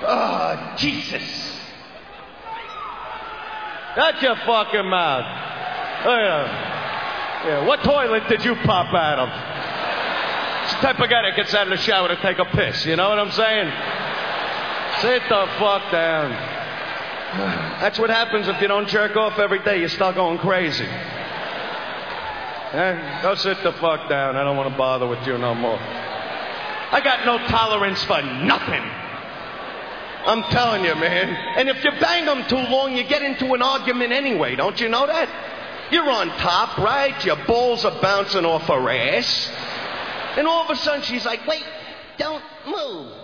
Oh, Jesus. Shut your fucking mouth. Yeah, what toilet did you pop out of? It's the type of guy that gets out of the shower to take a piss, you know what I'm saying? Sit the fuck down. That's what happens if you don't jerk off every day. You start going crazy. Go sit the fuck down. I don't want to bother with you no more. I got no tolerance for nothing. I'm telling you, man. And if you bang them too long, you get into an argument anyway. Don't you know that? You're on top, right? Your balls are bouncing off her ass. And all of a sudden, she's like, wait, don't move.